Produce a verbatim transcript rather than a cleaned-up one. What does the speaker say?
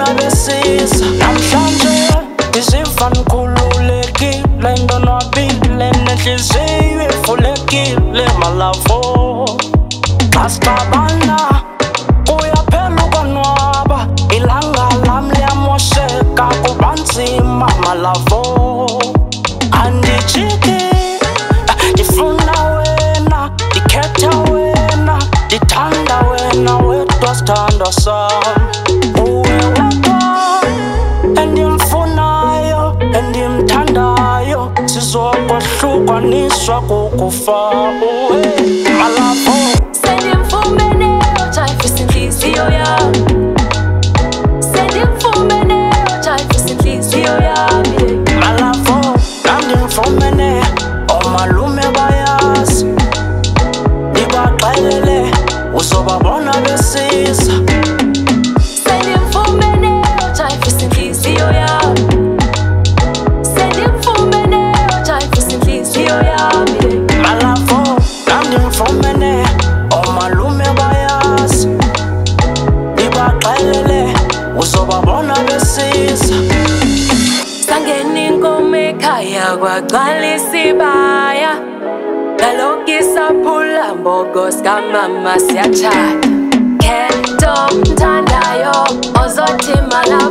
uzobabona besiza. Namhlanje iziva ngikhululekile, ndonwabile nenhliziyo ivulekile malavo. Asicabana kuyaphela ukonwaba, ilanga lami liyamosheka kuba nzima malavo. Andijiki ndifuna wena, ndikhetha wena, ndithanda wena wedwa sithandwa sam. Uwe wedwa endimfunayo endimthandayo, sizokohlukaniswa kukufa. Uwe malavo sendimfumene ojayivisa inhliziyo yami, sendimfumene ojayivisa inhliziyo yami. malavo nandimfumene omalume bayazi, ndibaxelele uzobabona besiza. Sendimfumene ojayivisa inhliziyo yami, sendimfumene ojayivisa inhliziyo yami. malavo nandimfumene omalume bayazi, ndibaxelele uzobabona besiza. Sangena inkomo ekhaya kwagcwala isibaya, ngalokhu isaphula mbogo sikamama siyachata. Khetho mthandayo ozothi mala